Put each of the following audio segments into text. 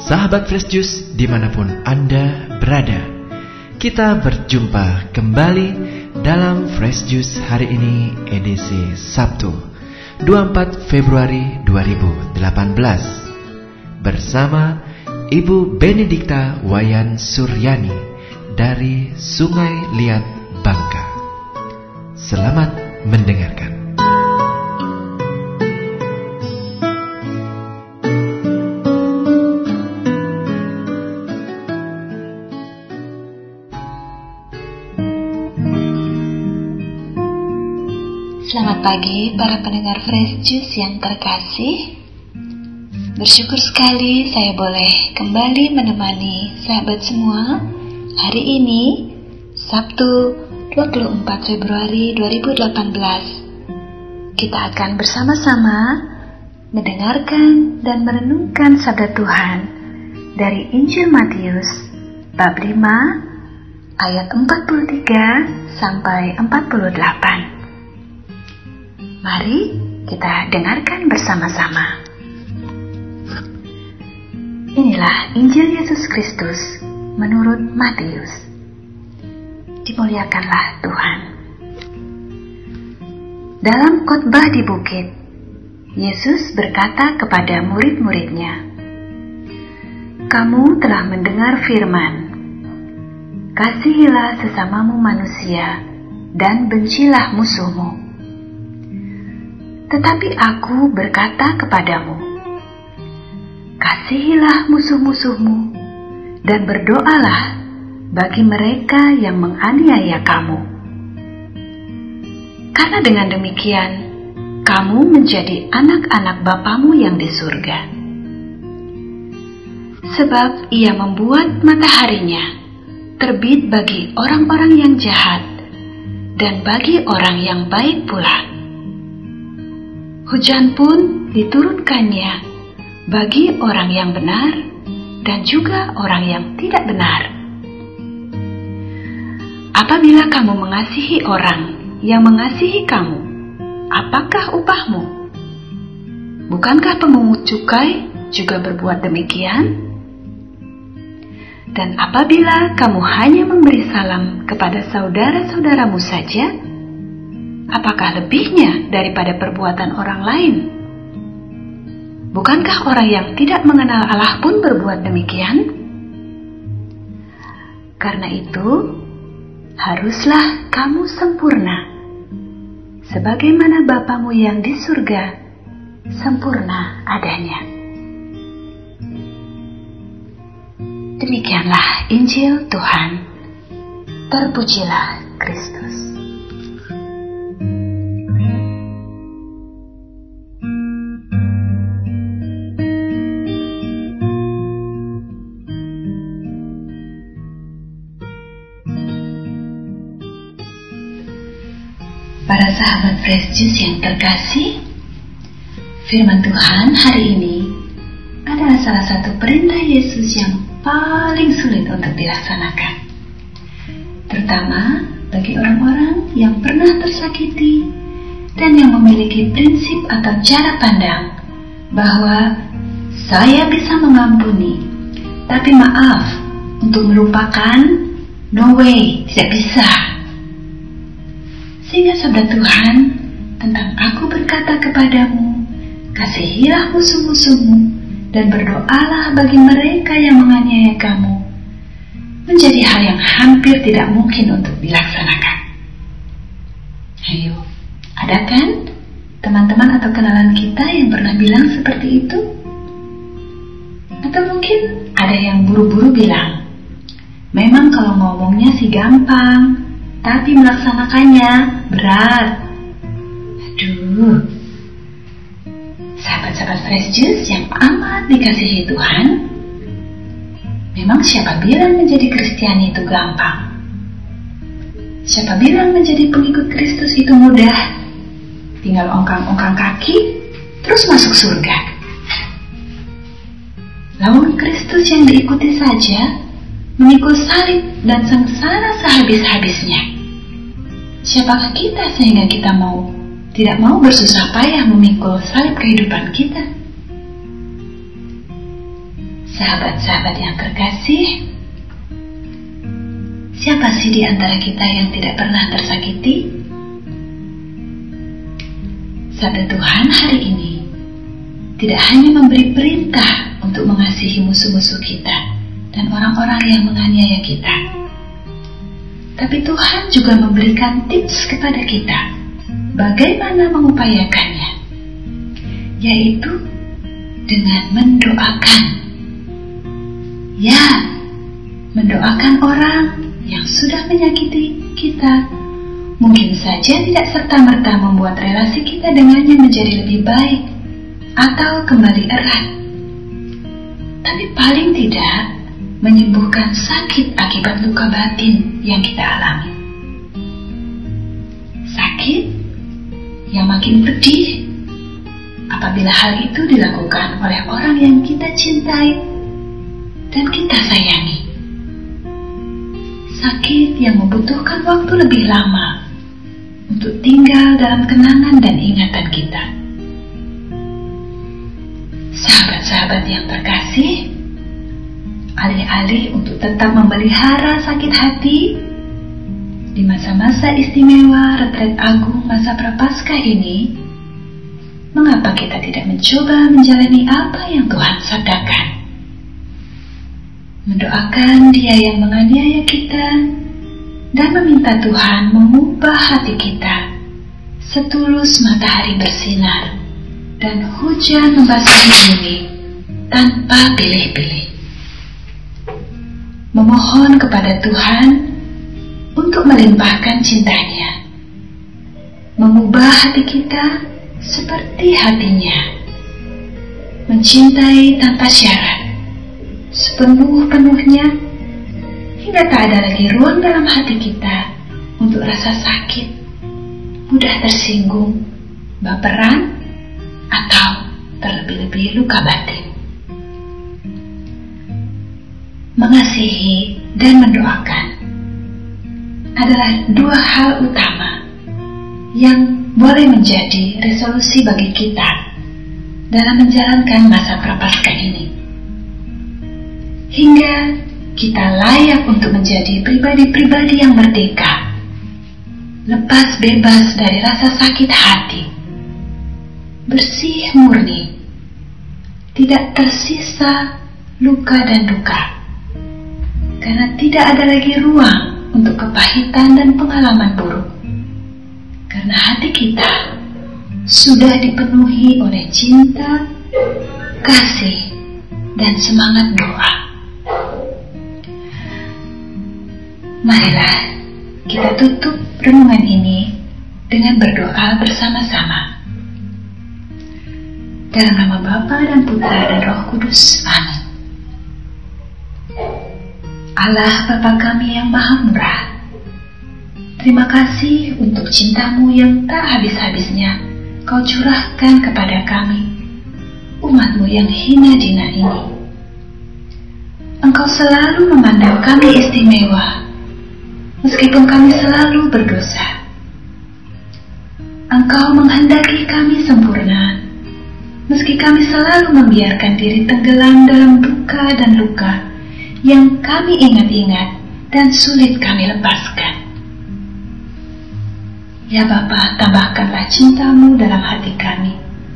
Sahabat Fresh Juice dimanapun Anda berada, kita berjumpa kembali dalam Fresh Juice hari ini edisi Sabtu 24 Februari 2018 bersama Ibu Benedikta Wayan Suryani dari Sungai Liat, Bangka. Selamat mendengarkan. Selamat pagi para pendengar Fresh Juice yang terkasih. Bersyukur sekali saya boleh kembali menemani sahabat semua hari ini Sabtu 24 Februari 2018. Kita akan bersama-sama mendengarkan dan merenungkan sabda Tuhan dari Injil Matius bab 5 ayat 43 sampai 48. Mari kita dengarkan bersama-sama. Inilah Injil Yesus Kristus menurut Matius. Dimuliakanlah Tuhan. Dalam khotbah di bukit, Yesus berkata kepada murid-muridnya, "Kamu telah mendengar firman, kasihilah sesamamu manusia dan bencilah musuhmu. Tetapi aku berkata kepadamu, kasihilah musuh-musuhmu dan berdoalah bagi mereka yang menganiaya kamu. Karena dengan demikian, kamu menjadi anak-anak Bapamu yang di surga. Sebab Ia membuat mataharinya terbit bagi orang-orang yang jahat dan bagi orang yang baik pula. Hujan pun diturunkannya bagi orang yang benar dan juga orang yang tidak benar. Apabila kamu mengasihi orang yang mengasihi kamu, apakah upahmu? Bukankah pemungut cukai juga berbuat demikian? Dan apabila kamu hanya memberi salam kepada saudara-saudaramu saja, apakah lebihnya daripada perbuatan orang lain? Bukankah orang yang tidak mengenal Allah pun berbuat demikian? Karena itu, haruslah kamu sempurna, sebagaimana Bapamu yang di surga sempurna adanya." Demikianlah Injil Tuhan. Terpujilah Kristus. Para sahabat Fresh Juice yang terkasih, firman Tuhan hari ini adalah salah satu perintah Yesus yang paling sulit untuk dilaksanakan, terutama bagi orang-orang yang pernah tersakiti dan yang memiliki prinsip atau cara pandang bahwa saya bisa mengampuni, tapi maaf, untuk melupakan, no way, tidak bisa. Sehingga sabda Tuhan tentang aku berkata kepadamu, kasihilah musuh-musuhmu dan berdoalah bagi mereka yang menganiaya kamu, menjadi hal yang hampir tidak mungkin untuk dilaksanakan. Ayo, ada kan teman-teman atau kenalan kita yang pernah bilang seperti itu? Atau mungkin ada yang buru-buru bilang, memang kalau ngomongnya sih gampang, tapi melaksanakannya berat. Aduh, sahabat-sahabat Fresh Juice yang amat dikasihi Tuhan, memang siapa bilang menjadi Kristiani itu gampang? Siapa bilang menjadi pengikut Kristus itu mudah? Tinggal ongkang-ongkang kaki, terus masuk surga. Lawan Kristus yang diikuti saja memikul salib dan sengsara sehabis-habisnya. Siapakah kita sehingga kita tidak mau bersusah payah memikul salib kehidupan kita? Sahabat-sahabat yang terkasih, siapa sih di antara kita yang tidak pernah tersakiti? Sabda Tuhan hari ini tidak hanya memberi perintah untuk mengasihi musuh-musuh kita dan orang-orang yang menganiaya kita, tapi Tuhan juga memberikan tips kepada kita bagaimana mengupayakannya, yaitu dengan mendoakan. Ya, mendoakan orang yang sudah menyakiti kita mungkin saja tidak serta-merta membuat relasi kita dengannya menjadi lebih baik atau kembali erat, tapi paling tidak menyembuhkan sakit akibat luka batin yang kita alami. Sakit yang makin pedih apabila hal itu dilakukan oleh orang yang kita cintai dan kita sayangi. Sakit yang membutuhkan waktu lebih lama untuk tinggal dalam kenangan dan ingatan kita. Sahabat-sahabat yang terkasih, alih-alih untuk tetap memelihara sakit hati di masa-masa istimewa retret agung masa Prapaskah ini, mengapa kita tidak mencoba menjalani apa yang Tuhan sabdakan? Mendoakan dia yang menganiaya kita dan meminta Tuhan mengubah hati kita setulus matahari bersinar dan hujan membasahi bumi tanpa pilih-pilih. Memohon kepada Tuhan untuk melimpahkan cintanya, mengubah hati kita seperti hatinya, mencintai tanpa syarat, sepenuh-penuhnya, hingga tak ada lagi ruang dalam hati kita untuk rasa sakit, mudah tersinggung, baperan, atau terlebih-lebih luka batin. Mengasihi dan mendoakan adalah dua hal utama yang boleh menjadi resolusi bagi kita dalam menjalankan masa Prapaskah ini, hingga kita layak untuk menjadi pribadi-pribadi yang merdeka, lepas bebas dari rasa sakit hati, bersih murni, tidak tersisa luka dan duka, karena tidak ada lagi ruang untuk kepahitan dan pengalaman buruk, karena hati kita sudah dipenuhi oleh cinta, kasih, dan semangat doa. Marilah kita tutup renungan ini dengan berdoa bersama-sama. Dalam nama Bapa dan Putra dan Roh Kudus. Amin. Allah Bapa kami yang Maha Murah, terima kasih untuk cinta-Mu yang tak habis-habisnya Kau curahkan kepada kami, umat-Mu yang hina dina ini. Engkau selalu memandang kami istimewa, meskipun kami selalu berdosa. Engkau menghendaki kami sempurna, meski kami selalu membiarkan diri tenggelam dalam duka dan luka yang kami ingat-ingat dan sulit kami lepaskan. Ya Bapa, tambahkanlah cinta-Mu dalam hati kami.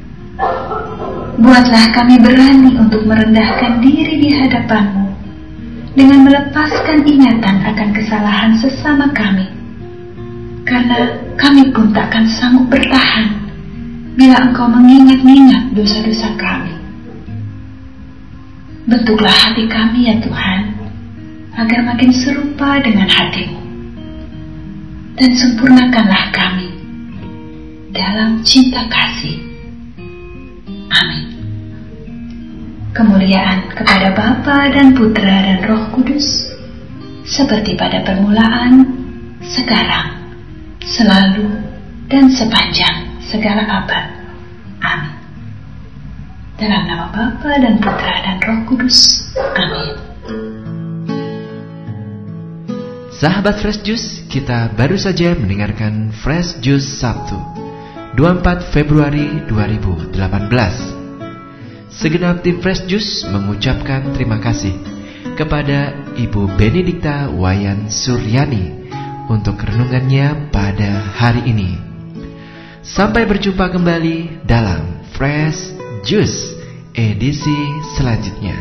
Buatlah kami berani untuk merendahkan diri di hadapan-Mu dengan melepaskan ingatan akan kesalahan sesama kami, karena kami pun takkan sanggup bertahan bila Engkau mengingat-ingat dosa-dosa kami. Bentuklah hati kami ya Tuhan, agar makin serupa dengan hati-Mu, dan sempurnakanlah kami dalam cinta kasih. Amin. Kemuliaan kepada Bapa dan Putra dan Roh Kudus, seperti pada permulaan, sekarang, selalu, dan sepanjang segala abad. Amin. Dalam nama Bapa dan Putra dan Roh Kudus. Amin. Sahabat Fresh Juice, kita baru saja mendengarkan Fresh Juice Sabtu 24 Februari 2018. segenap tim Fresh Juice mengucapkan terima kasih kepada Ibu Benedikta Wayan Suryani untuk renungannya pada hari ini. Sampai berjumpa kembali dalam Fresh Juice edisi selanjutnya.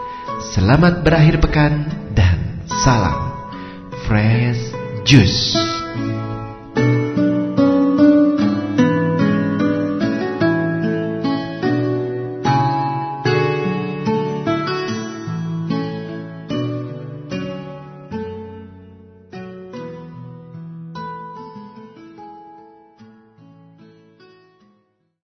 Selamat berakhir pekan dan salam Fresh Juice.